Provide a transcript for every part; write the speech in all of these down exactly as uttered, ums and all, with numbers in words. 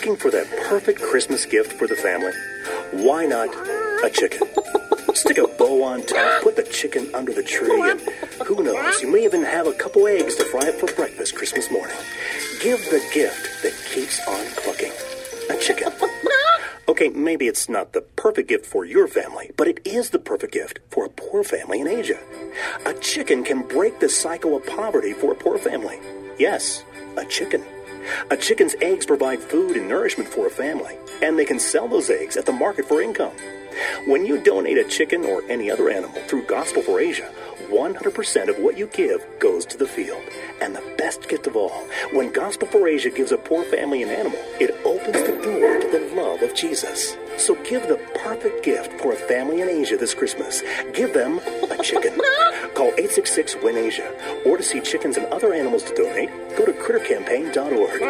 Looking for that perfect Christmas gift for the family? Why not a chicken? Stick a bow on top, put the chicken under the tree, and who knows, you may even have a couple eggs to fry up for breakfast Christmas morning. Give the gift that keeps on clucking. A chicken. Okay, maybe it's not the perfect gift for your family, but it is the perfect gift for a poor family in Asia. A chicken can break the cycle of poverty for a poor family. Yes, a chicken. A chicken's eggs provide food and nourishment for a family, and they can sell those eggs at the market for income. When you donate a chicken or any other animal through Gospel for Asia, one hundred percent of what you give goes to the field. And the best gift of all, when Gospel for Asia gives a poor family an animal, it opens the door to the love of Jesus. So give the perfect gift for a family in Asia this Christmas. Give them a chicken. Call eight six six, W I N, Asia. Or to see chickens and other animals to donate, go to critter campaign dot org.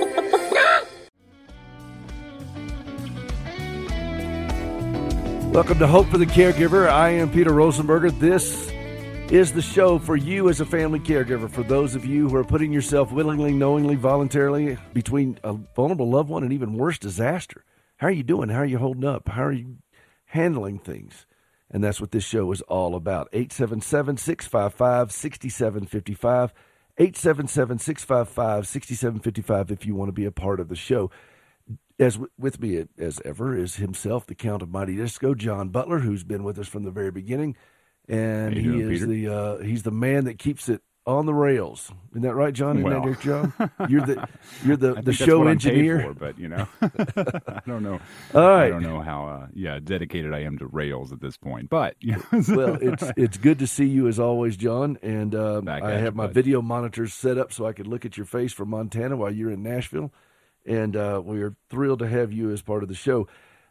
Welcome to Hope for the Caregiver. I am Peter Rosenberger. This is the show for you as a family caregiver, for those of you who are putting yourself willingly, knowingly, voluntarily between a vulnerable loved one and even worse, disaster. How are you doing? How are you holding up? How are you handling things? And that's what this show is all about. eight seven seven, six five five, six seven five five. eight seven seven, six five five, six seven five five if you want to be a part of the show. As w- with me as ever is himself, the Count of Mighty Disco, John Butler, who's been with us from the very beginning, and he doing, is Peter? the uh, he's the man that keeps it on the rails. Isn't that right, John? Isn't Well. that right, John? You're the you're the, I the think that's show what I'm engineer. paid for, but you know, I don't know. All right. I don't know how uh, yeah dedicated I am to Rails at this point, but you know. Well, it's it's good to see you as always, John. And uh, Back I at have you, my bud. video monitors set up so I could look at your face from Montana while you're in Nashville. And uh, we are thrilled to have you as part of the show.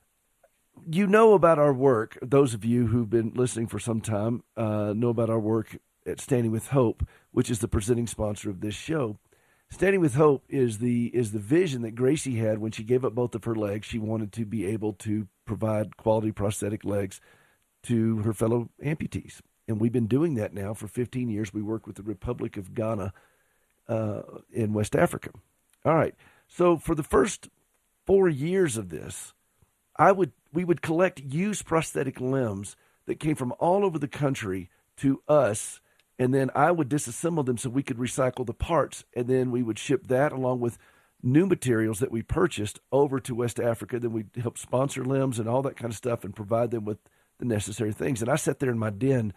You know about our work. Those of you who've been listening for some time uh, know about our work at Standing with Hope, which is the presenting sponsor of this show. Standing with Hope is the is the vision that Gracie had when she gave up both of her legs. She wanted to be able to provide quality prosthetic legs to her fellow amputees. And we've been doing that now for fifteen years. We work with the Republic of Ghana uh, in West Africa. All right. So for the first four years of this, I would we would collect used prosthetic limbs that came from all over the country to us, and then I would disassemble them so we could recycle the parts, and then we would ship that along with new materials that we purchased over to West Africa. Then we'd help sponsor limbs and all that kind of stuff and provide them with the necessary things. And I sat there in my den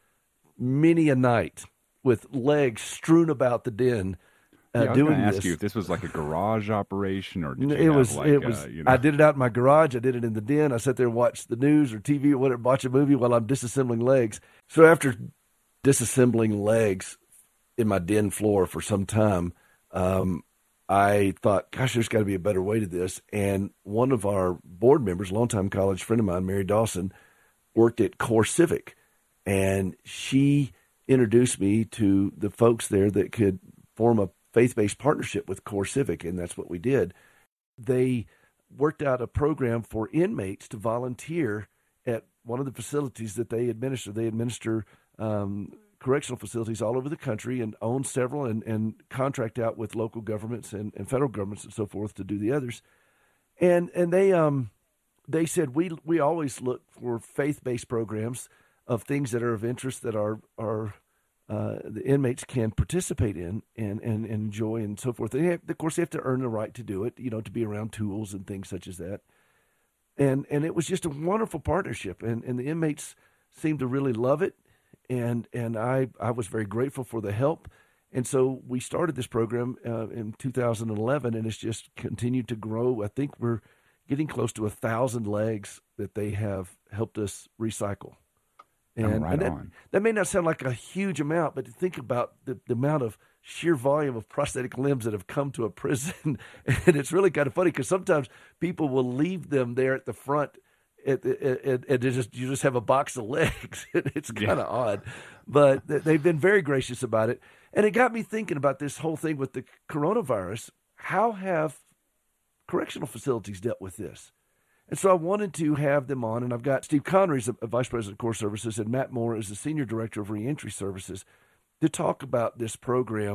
many a night with legs strewn about the den, Uh, Yeah, I was doing going to ask this. you if this was like a garage operation or did you It have was. like, it was. uh, you know, I did it out in my garage. I did it in the den. I sat there and watched the news or T V or whatever, watch a movie while I'm disassembling legs. So after disassembling legs in my den floor for some time, um, I thought, gosh, there's got to be a better way to this. And one of our board members, longtime college friend of mine, Mary Dawson, worked at Core Civic, and she introduced me to the folks there that could form a faith-based partnership with Core Civic, and that's what we did. They worked out a program for inmates to volunteer at one of the facilities that they administer. They administer um, correctional facilities all over the country and own several and, and contract out with local governments and, and federal governments and so forth to do the others. And and they um they said, we we always look for faith-based programs of things that are of interest that are are Uh, the inmates can participate in and, and, and enjoy and so forth. They have, of course, they have to earn the right to do it, you know, to be around tools and things such as that. And and it was just a wonderful partnership, and, and the inmates seemed to really love it, and and I, I was very grateful for the help. And so we started this program uh, in two thousand eleven, and it's just continued to grow. I think we're getting close to a thousand legs that they have helped us recycle. And, Oh, right and that, on. that may not sound like a huge amount, but think about the, the amount of sheer volume of prosthetic limbs that have come to a prison. And it's really kind of funny because sometimes people will leave them there at the front and, and, and just, you just have a box of legs. It's kind of Yeah. odd, but they've been very gracious about it. And it got me thinking about this whole thing with the coronavirus. How have correctional facilities dealt with this? And so I wanted to have them on, and I've got Steve Connery, a, a Vice President of Core Services, and Matt Moore is the Senior Director of Reentry Services, to talk about this program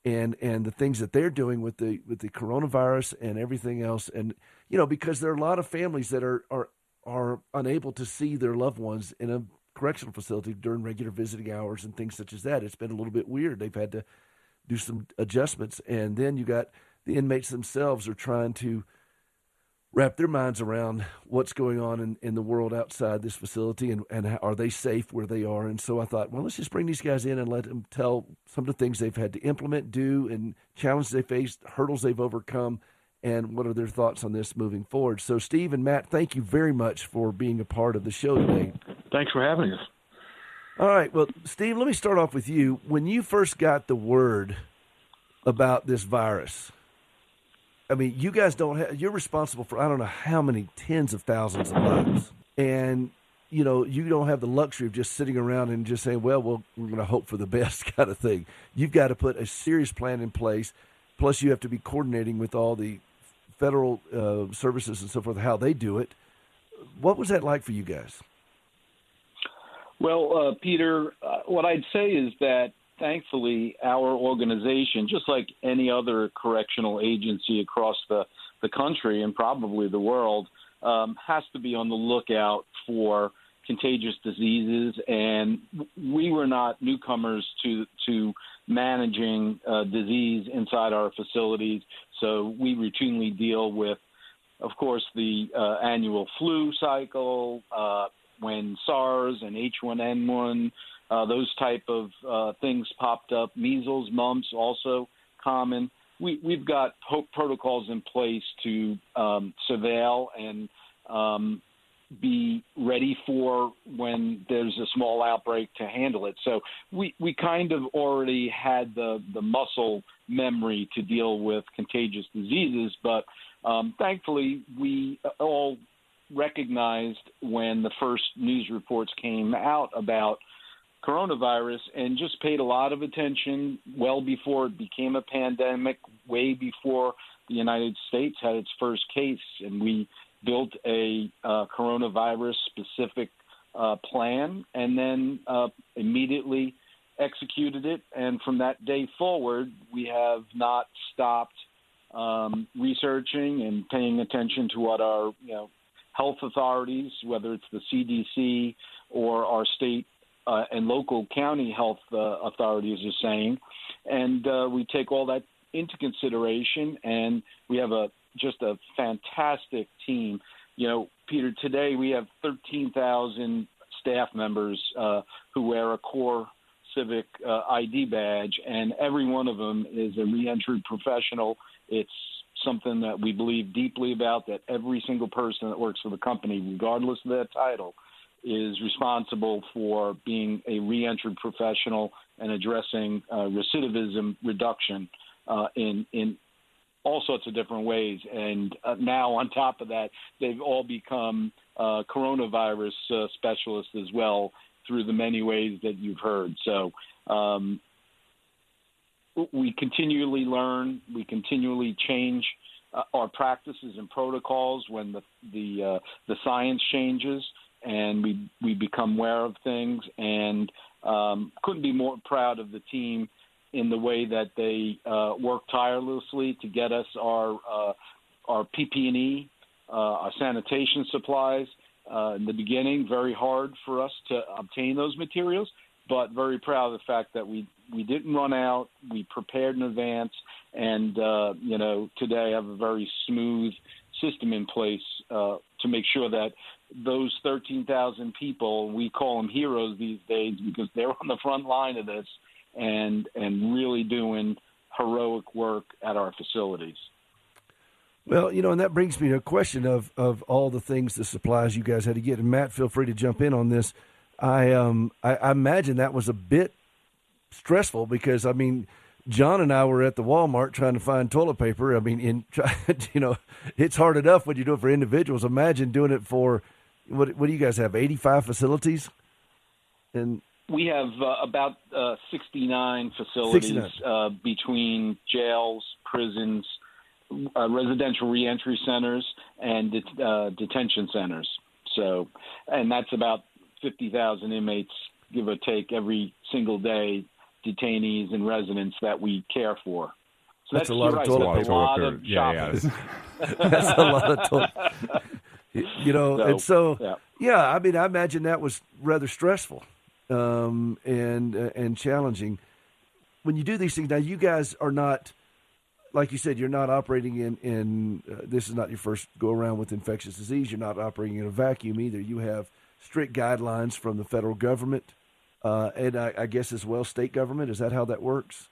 and and the things that they're doing with the with the coronavirus and everything else. And you know, because there are a lot of families that are are are unable to see their loved ones in a correctional facility during regular visiting hours and things such as that. It's been a little bit weird. They've had to do some adjustments, and then you got the inmates themselves are trying to wrap their minds around what's going on in, in the world outside this facility, and, and how, are they safe where they are. And so I thought, well, let's just bring these guys in and let them tell some of the things they've had to implement, do, and challenges they faced, hurdles they've overcome, and what are their thoughts on this moving forward. So Steve and Matt, thank you very much for being a part of the show today. Thanks for having us. All right. Well, Steve, let me start off with you. When you first got the word about this virus, I mean, you guys don't have, you're responsible for, I don't know how many tens of thousands of lives. And, you know, you don't have the luxury of just sitting around and just saying, well, well we're going to hope for the best kind of thing. You've got to put a serious plan in place. Plus, you have to be coordinating with all the federal uh, services and so forth, how they do it. What was that like for you guys? Well, uh, Peter, uh, what I'd say is that thankfully, our organization, just like any other correctional agency across the, the country and probably the world, um, has to be on the lookout for contagious diseases. And we were not newcomers to to managing uh, disease inside our facilities. So we routinely deal with, of course, the uh, annual flu cycle, uh, when SARS and H one N one, Uh, those type of uh, things popped up. Measles, mumps, also common. We, we've got ho- protocols in place to um, surveil and um, be ready for when there's a small outbreak to handle it. So we, we kind of already had the, the muscle memory to deal with contagious diseases, but um, thankfully we all recognized when the first news reports came out about coronavirus and just paid a lot of attention well before it became a pandemic, way before the United States had its first case. And we built a uh, coronavirus-specific uh, plan and then uh, immediately executed it. And from that day forward, we have not stopped um, researching and paying attention to what our you know, health authorities, whether it's the C D C or our state Uh, and local county health uh, authorities are saying, and uh, we take all that into consideration. And we have a just a fantastic team. You know, Peter, today we have thirteen thousand staff members uh, who wear a core civic uh, I D badge, and every one of them is a reentry professional. It's something that we believe deeply about, that every single person that works for the company, regardless of their title, is responsible for being a reentry professional and addressing uh, recidivism reduction uh, in in all sorts of different ways. And uh, now, on top of that, they've all become uh, coronavirus uh, specialists as well through the many ways that you've heard. So um, we continually learn, we continually change uh, our practices and protocols when the the uh, the science changes. And we we become aware of things, and um, couldn't be more proud of the team in the way that they uh, work tirelessly to get us our uh, our P P E, uh, our sanitation supplies. Uh, in the beginning, very hard for us to obtain those materials, but very proud of the fact that we, we didn't run out. We prepared in advance, and uh, you know today I have a very smooth system in place uh, to make sure that those thirteen thousand people, we call them heroes these days because they're on the front line of this and and really doing heroic work at our facilities. Well, you know, and that brings me to a question of, of all the things, the supplies you guys had to get. And Matt, feel free to jump in on this. I um I, I imagine that was a bit stressful because, I mean, John and I were at the Walmart trying to find toilet paper. I mean, in you know, it's hard enough when you do it for individuals. Imagine doing it for, what what do you guys have, eighty-five facilities? And we have uh, about uh, sixty-nine facilities sixty-nine. Uh, between jails, prisons, uh, residential reentry centers, and det- uh, detention centers. So, and that's about fifty thousand inmates, give or take, every single day detainees and residents that we care for. So that's, that's a lot of right, toilet that's paper. a lot of yeah, shopping. yeah. That's a lot of toilet. You know, So, and so yeah. yeah, I mean, I imagine that was rather stressful um, and uh, and challenging. When you do these things, now you guys are not, like you said, you're not operating in, in uh, this is not your first go around with infectious disease. You're not operating in a vacuum either. You have strict guidelines from the federal government uh, and I, I guess as well state government. Is that how that works?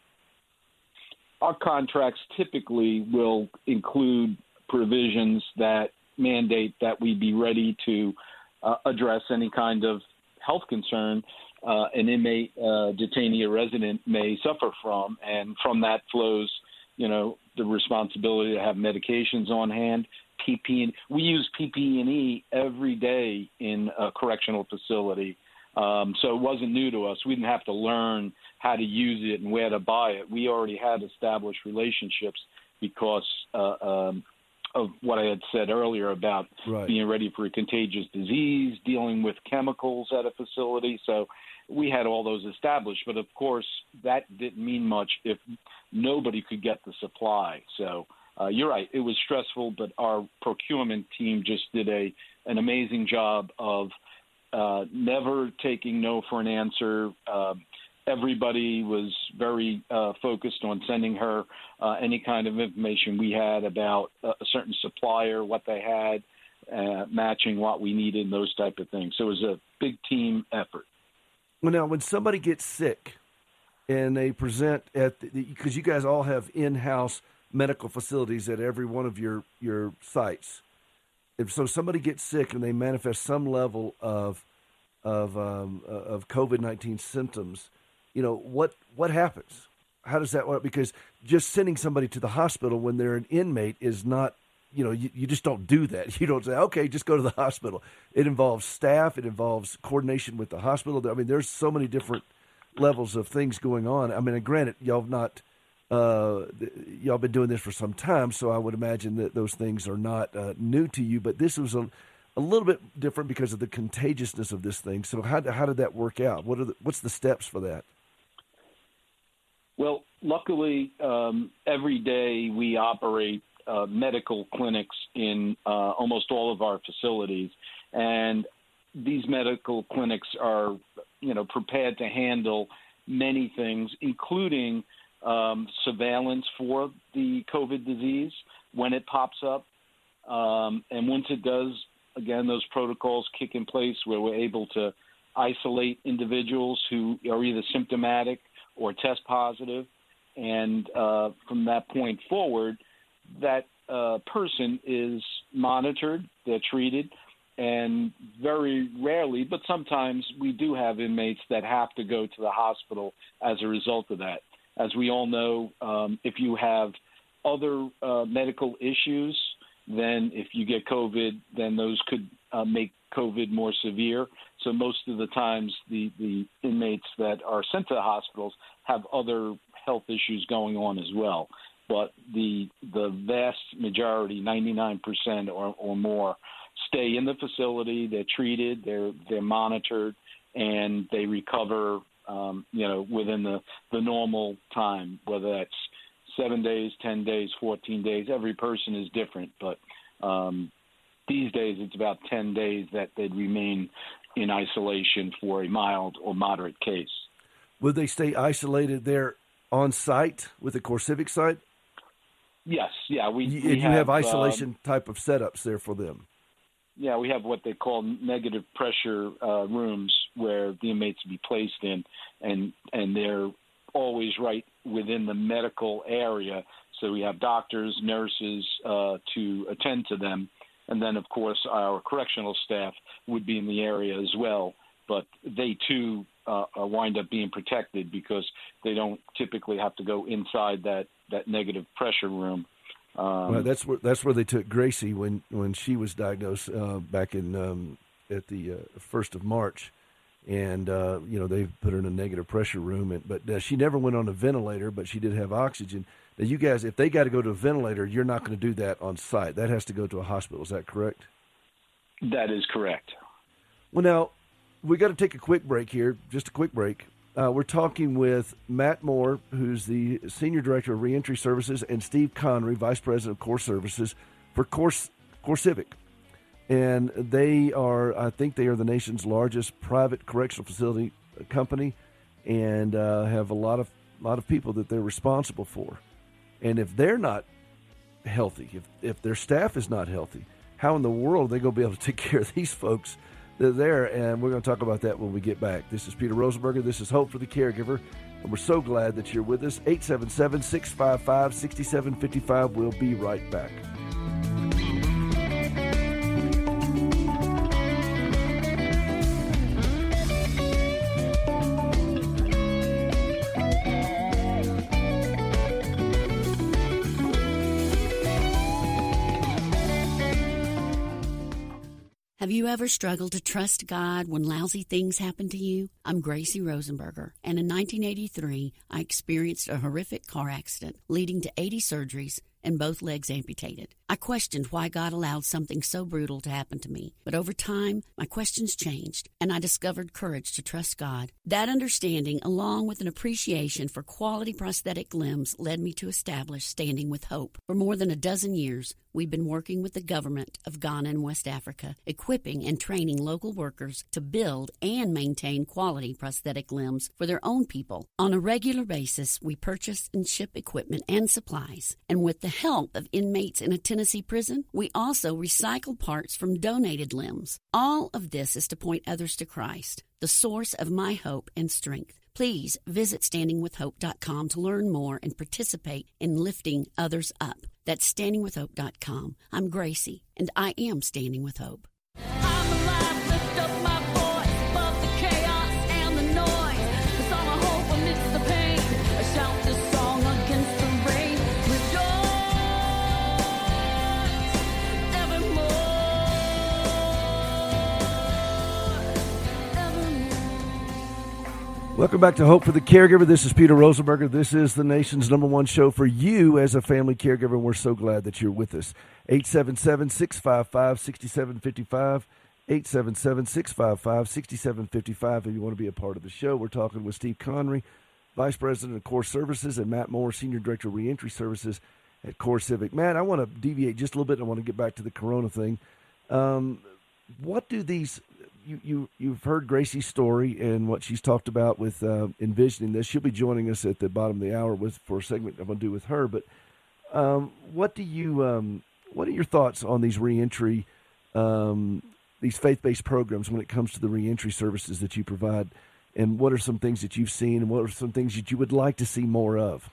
Our contracts typically will include provisions that mandate that we be ready to uh, address any kind of health concern uh, an inmate, uh, detainee, or resident may suffer from, and from that flows, you know, the responsibility to have medications on hand. P P E. We use P P E every day in a correctional facility, um, so it wasn't new to us. We didn't have to learn how to use it and where to buy it. We already had established relationships because uh, um, of what I had said earlier about right. being ready for a contagious disease, dealing with chemicals at a facility. So we had all those established. But, of course, that didn't mean much if nobody could get the supply. So uh, you're right. It was stressful, but our procurement team just did a an amazing job of uh, never taking no for an answer. Uh, Everybody was very uh, focused on sending her uh, any kind of information we had about a certain supplier, what they had, uh, matching what we needed, and those type of things. So it was a big team effort. Well, now, when somebody gets sick and they present at – because you guys all have in-house medical facilities at every one of your, your sites. If so somebody gets sick and they manifest some level of, of, um, of COVID nineteen symptoms – you know, what what happens? How does that work? Because just sending somebody to the hospital when they're an inmate is not, you know, you, you just don't do that. You don't say, okay, just go to the hospital. It involves staff. It involves coordination with the hospital. I mean, there's so many different levels of things going on. I mean, and granted, y'all have not, uh, y'all been doing this for some time, so I would imagine that those things are not uh, new to you. But this was a a little bit different because of the contagiousness of this thing. So how how did that work out? What are the, what's the steps for that? Well, luckily, um, every day we operate uh, medical clinics in uh, almost all of our facilities, and these medical clinics are, you know, prepared to handle many things, including um, surveillance for the COVID disease when it pops up, um, and once it does, again, those protocols kick in place where we're able to isolate individuals who are either symptomatic or test positive, and uh, from that point forward, that uh, person is monitored, they're treated, and very rarely, but sometimes we do have inmates that have to go to the hospital as a result of that. As we all know, um, if you have other uh, medical issues, then if you get COVID, then those could uh, make COVID more severe. So most of the times the, the inmates that are sent to the hospitals have other health issues going on as well. But the the vast majority, ninety-nine percent or, or more, stay in the facility. They're treated, they're they're monitored, and they recover, um, you know, within the, the normal time, whether that's seven days, ten days, fourteen days. Every person is different, but um, these days it's about ten days that they'd remain in isolation for a mild or moderate case. Would they stay isolated there on site with the CoreCivic site? Yes, yeah. We, you, we and you have, have isolation um, type of setups there for them. Yeah, we have what they call negative pressure uh, rooms where the inmates be placed in, and and they're always right within the medical area. So we have doctors, nurses uh, to attend to them. And then, of course, our correctional staff would be in the area as well. But they, too, uh, wind up being protected because they don't typically have to go inside that, that negative pressure room. Um, well, that's where that's where they took Gracie when, when she was diagnosed uh, back in um, at the uh, first of March. And, uh, you know, they put her in a negative pressure room. And, but uh, she never went on a ventilator, but she did have oxygen. Now, you guys, if they got to go to a ventilator, you're not going to do that on site. That has to go to a hospital. Is that correct? That is correct. Well, now, we got to take a quick break here, just a quick break. Uh, we're talking with Matt Moore, who's the Senior Director of Reentry Services, and Steve Connery, Vice President of Core Services for Core, Core Civic. And they are, I think they are the nation's largest private correctional facility company, and uh, have a lot of lot of people that they're responsible for. And if they're not healthy, if, if their staff is not healthy, how in the world are they going to be able to take care of these folks that are there? And we're going to talk about that when we get back. This is Peter Rosenberger. This is Hope for the Caregiver. And we're so glad that you're with us. eight seven seven, six five five, six seven five five. We'll be right back. Have you ever struggled to trust God when lousy things happen to you? I'm Gracie Rosenberger, and in nineteen eighty-three, I experienced a horrific car accident leading to eighty surgeries and both legs amputated. I questioned why God allowed something so brutal to happen to me, but over time, my questions changed, and I discovered courage to trust God. That understanding, along with an appreciation for quality prosthetic limbs, led me to establish Standing with Hope. For more than a dozen years, we've been working with the government of Ghana and West Africa, equipping and training local workers to build and maintain quality prosthetic limbs for their own people. On a regular basis, we purchase and ship equipment and supplies, and with the help of inmates in a Tennessee prison, we also recycle parts from donated limbs. All of this is to point others to Christ, the source of my hope and strength. Please visit standing with hope dot com to learn more and participate in lifting others up. That's standing with hope dot com. I'm Gracie, and I am Standing with Hope. I'm alive, lift up my voice above the chaos and the noise. 'Cause I'm a hope amidst the pain. I shout this song against the rain. Rejoice evermore, evermore. Welcome back to Hope for the Caregiver. This is Peter Rosenberger. This is the nation's number one show for you as a family caregiver, and we're so glad that you're with us. eight seven seven, six five five, six seven five five, eight seven seven, six five five, six seven five five if you want to be a part of the show. We're talking with Steve Connery, Vice President of Core Services, and Matt Moore, Senior Director of Reentry Services at Core Civic. Matt, I want to deviate just a little bit, and I want to get back to the corona thing. Um, what do these... You, you, you've heard Gracie's story and what she's talked about with uh, envisioning this. She'll be joining us at the bottom of the hour with for a segment I'm going to do with her. But um, what do you... Um, What are your thoughts on these reentry, um, these faith-based programs when it comes to the reentry services that you provide? And what are some things that you've seen, and what are some things that you would like to see more of?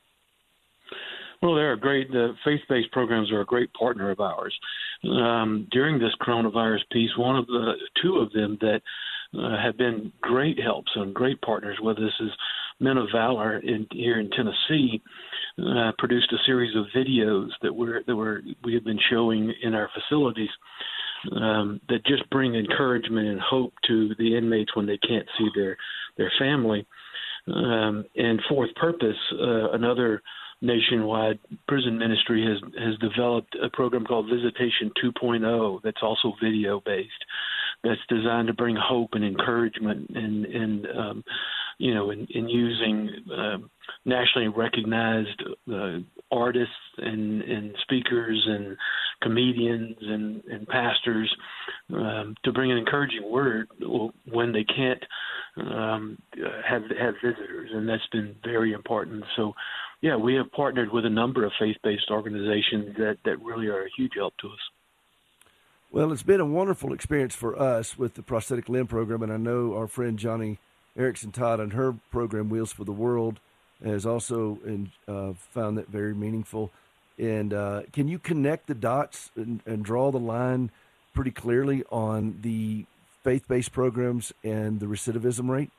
Well, they're a great, the faith-based programs are a great partner of ours. Um, during this coronavirus piece, one of the two of them that uh, have been great helps and great partners with us is Men of Valor in, here in Tennessee. Uh, produced a series of videos that we're that were we have been showing in our facilities um, that just bring encouragement and hope to the inmates when they can't see their their family. Um, and Fourth Purpose, uh, another nationwide prison ministry, has has developed a program called Visitation two point oh that's also video based. That's designed to bring hope and encouragement and and um, you know in, in using uh, nationally recognized uh, artists and, and speakers and comedians and, and pastors um, to bring an encouraging word when they can't um, have have visitors, and that's been very important. So, yeah, we have partnered with a number of faith-based organizations that, that really are a huge help to us. Well, it's been a wonderful experience for us with the prosthetic limb program, and I know our friend Johnny Erickson Todd and her program, Wheels for the World, has also in, uh, found that very meaningful. And uh, can you connect the dots and, and draw the line pretty clearly on the faith-based programs and the recidivism rate?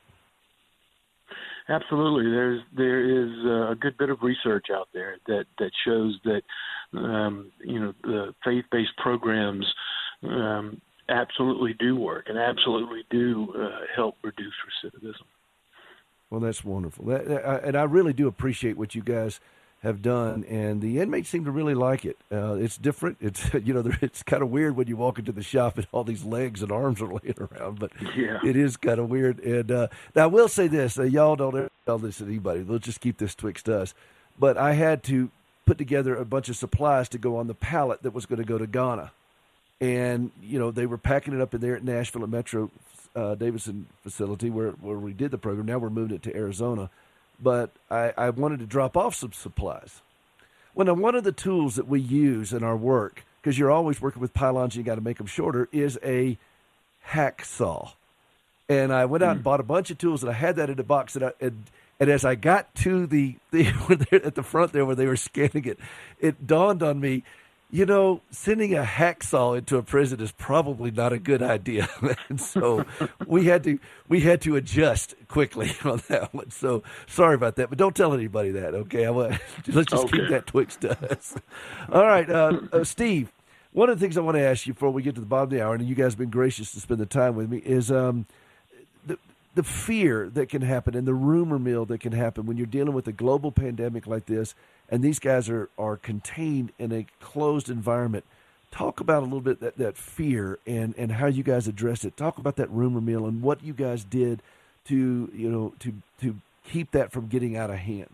Absolutely. There's there is a good bit of research out there that, that shows that um, you know the faith-based programs um, absolutely do work and absolutely do uh, help reduce recidivism. Well, that's wonderful. That, and I really do appreciate what you guys have done, and the inmates seem to really like it. Uh, it's different. It's you know, it's kind of weird when you walk into the shop and all these legs and arms are laying around, but yeah. it is kind of weird. And uh, now I will say this: uh, y'all don't ever tell this to anybody. Let's just keep this twixt us. But I had to put together a bunch of supplies to go on the pallet that was going to go to Ghana, and you know they were packing it up in there at Nashville at Metro uh, Davidson facility where where we did the program. Now we're moving it to Arizona. But I, I wanted to drop off some supplies. Well, now, one of the tools that we use in our work, because you're always working with pylons, you got to make them shorter, is a hacksaw. And I went out mm. and bought a bunch of tools, and I had that in a box. And, I, and, and as I got to the, the at the front there where they were scanning it, it dawned on me, you know, sending a hacksaw into a prison is probably not a good idea. And so we had to we had to adjust quickly on that one. So sorry about that, but don't tell anybody that, okay? I want, let's just okay. keep that twixt us. All right, uh, uh, Steve, one of the things I want to ask you before we get to the bottom of the hour, and you guys have been gracious to spend the time with me, is um, the, the fear that can happen and the rumor mill that can happen when you're dealing with a global pandemic like this, and these guys are, are contained in a closed environment. Talk about a little bit that, that fear and, and how you guys addressed it. Talk about that rumor mill and what you guys did to you know to to keep that from getting out of hand.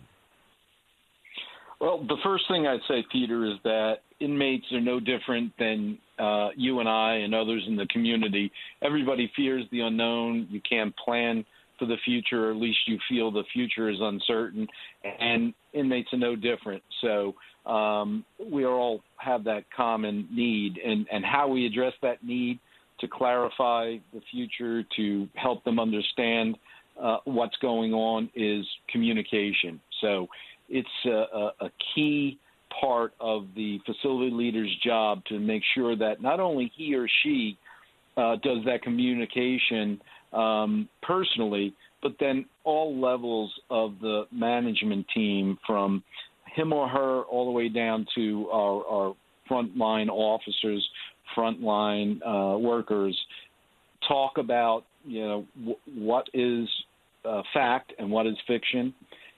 Well, the first thing I'd say, Peter, is that inmates are no different than uh, you and I and others in the community. Everybody fears the unknown. You can't plan for the future, or at least you feel the future is uncertain, and inmates are no different. So um, we all have that common need, and, and how we address that need to clarify the future, to help them understand uh, what's going on, is communication. So it's a, a key part of the facility leader's job to make sure that not only he or she uh, does that communication um, personally, but then all levels of the management team, from him or her all the way down to our, our frontline officers, frontline uh, workers, talk about, you know, w- what is uh, fact and what is fiction.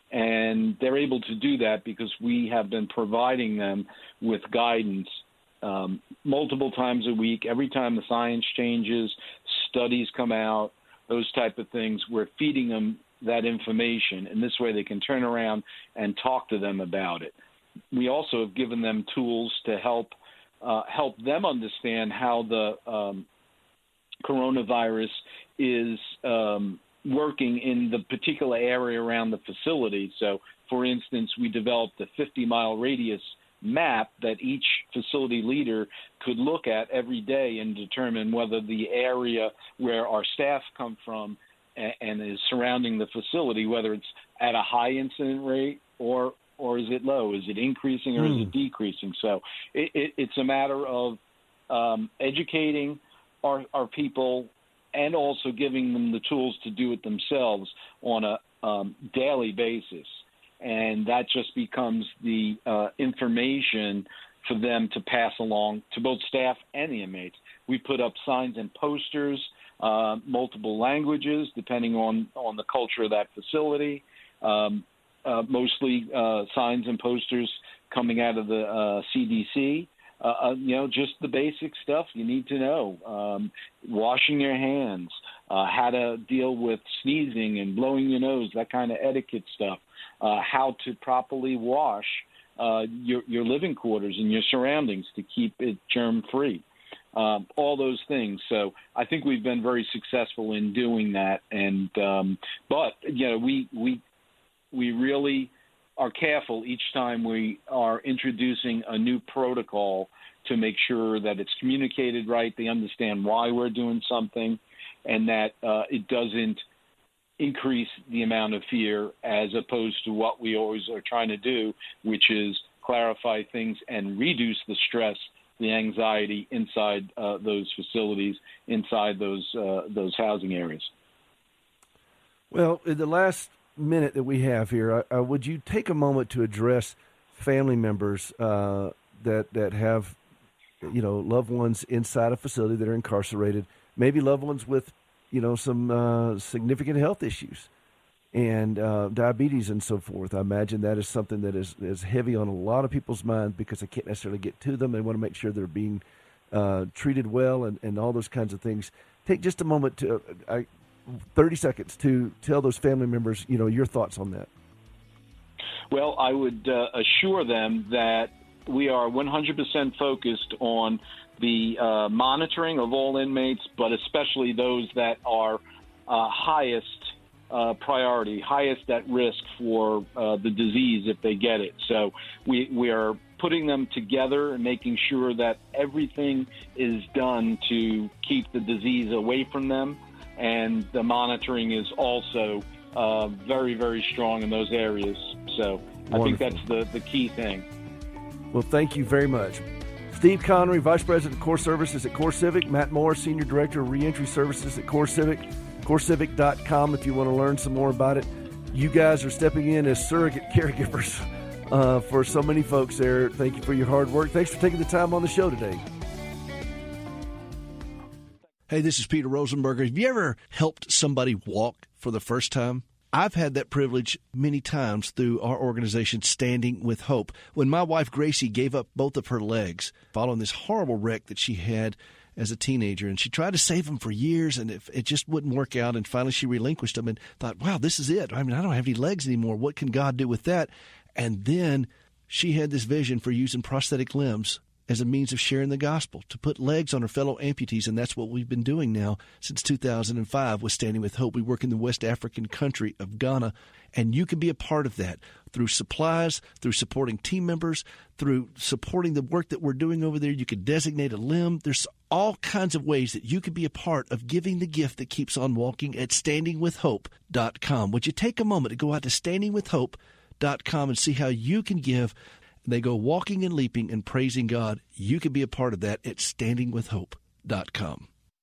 And they're able to do that because we have been providing them with guidance um, multiple times a week. Every time the science changes, studies come out, those type of things, we're feeding them that information. And this way they can turn around and talk to them about it. We also have given them tools to help uh, help them understand how the um, coronavirus is um, working in the particular area around the facility. So, for instance, we developed a fifty-mile radius map that each facility leader could look at every day and determine whether the area where our staff come from and, and is surrounding the facility, whether it's at a high incident rate or or is it low? Is it increasing or mm. is it decreasing? So it, it, it's a matter of um, educating our, our people and also giving them the tools to do it themselves on a um, daily basis. And that just becomes the uh, information for them to pass along to both staff and the inmates. We put up signs and posters, uh, multiple languages, depending on, on the culture of that facility, um, uh, mostly uh, signs and posters coming out of the uh, C D C. Uh, uh, you know, just the basic stuff you need to know. Um, washing your hands, uh, how to deal with sneezing and blowing your nose, that kind of etiquette stuff. Uh, how to properly wash uh, your, your living quarters and your surroundings to keep it germ-free. Um, all those things. So I think we've been very successful in doing that. And um, but you know, we we we really are careful each time we are introducing a new protocol to make sure that it's communicated right, they understand why we're doing something, and that uh, it doesn't increase the amount of fear, as opposed to what we always are trying to do, which is clarify things and reduce the stress, the anxiety inside uh, those facilities, inside those uh, those housing areas. Well, in the last minute that we have here, uh, would you take a moment to address family members uh, that that have, you know, loved ones inside a facility that are incarcerated, maybe loved ones with, you know, some uh, significant health issues, and uh, diabetes and so forth. I imagine that is something that is, is heavy on a lot of people's minds because they can't necessarily get to them. They want to make sure they're being uh, treated well and, and all those kinds of things. Take just a moment to, uh, I, thirty seconds to tell those family members, you know, your thoughts on that. Well, I would uh, assure them that we are one hundred percent focused on the uh, monitoring of all inmates, but especially those that are uh, highest uh, priority, highest at risk for uh, the disease if they get it. So we, we are putting them together and making sure that everything is done to keep the disease away from them. And the monitoring is also uh, very, very strong in those areas. So I Wonderful. think that's the, the key thing. Well, thank you very much. Steve Connery, Vice President of Core Services at Core Civic. Matt Moore, Senior Director of Reentry Services at Core Civic. core civic dot com if you want to learn some more about it. You guys are stepping in as surrogate caregivers uh, for so many folks there. Thank you for your hard work. Thanks for taking the time on the show today. Hey, this is Peter Rosenberger. Have you ever helped somebody walk for the first time? I've had that privilege many times through our organization, Standing with Hope. When my wife, Gracie, gave up both of her legs following this horrible wreck that she had as a teenager, and she tried to save them for years, and it, it just wouldn't work out, and finally she relinquished them and thought, wow, this is it. I mean, I don't have any legs anymore. What can God do with that? And then she had this vision for using prosthetic limbs as a means of sharing the gospel, to put legs on her fellow amputees, and that's what we've been doing now since two thousand five with Standing with Hope. We work in the West African country of Ghana, and you can be a part of that through supplies, through supporting team members, through supporting the work that we're doing over there. You could designate a limb. There's all kinds of ways that you could be a part of giving the gift that keeps on walking at standing with hope dot com. Would you take a moment to go out to standing with hope dot com and see how you can give? They go walking and leaping and praising God. You can be a part of that at standing with hope dot com.